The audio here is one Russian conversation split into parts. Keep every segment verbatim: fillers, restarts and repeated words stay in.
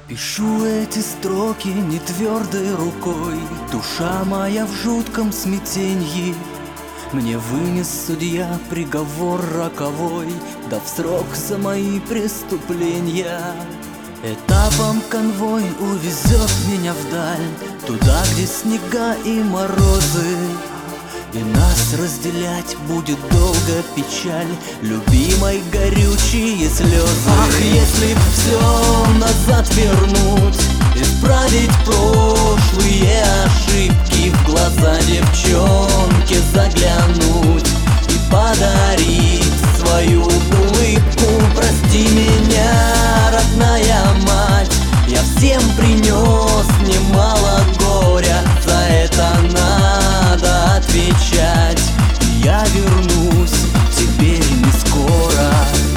Пишу эти строки не твердой рукой, душа моя в жутком смятенье. Мне вынес судья приговор роковой, дав срок за мои преступления. Этапом конвой увезет меня вдаль, туда, где снега и морозы, и нас разделять будет долго печаль, любимой горючие слезы. Ах, если б все назад вернуть, исправить прошлые ошибки, в глаза девчонке заглянуть и подарить свою улыбку. Прости меня, родная мать, я всем принес немало горя, за это надо отвечать. И я вернусь теперь не скоро.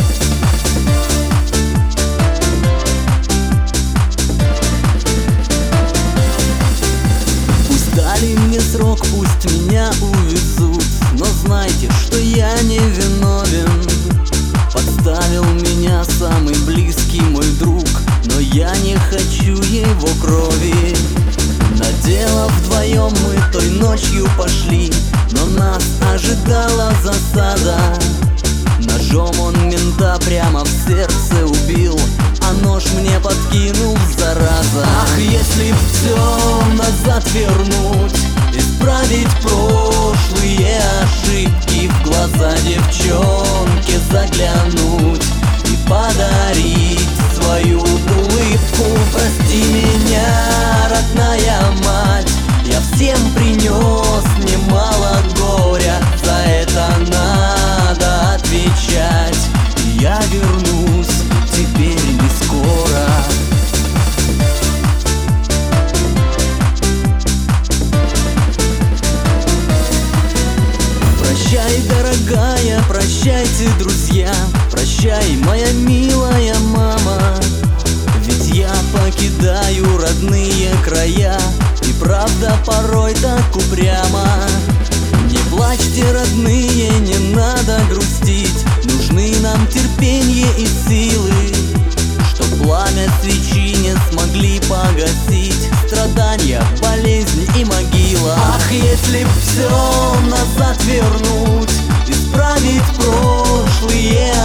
Пусть дали мне срок, пусть меня увезут, но знайте, что я не виновен. Подставил меня самый близкий мой друг, но я не хочу его крови. На дело вдвоем мы той ночью пошли, но нас ожидала засада. Ножом он мента прямо в сердце убил, а нож мне подкинул, зараза. Ах, если б все назад вернуть, исправить прошлые ошибки, в глаза девчонке заглянуть и подарить свою улыбку. Прости меня, родная мать, я всем принес немало горя, за это надо отвечать. И я вернусь теперь не скоро. Прощай, дорогая, прощайте, друзья, прощай, моя милая мама. Ведь я покидаю родные края, и правда порой так упрямо. Не плачьте, родные, не надо грустить, нужны нам терпение и силы, чтоб пламя свечи не смогли погасить страдания, болезни и могила. Ах, если б все назад вернуть, исправить прошлые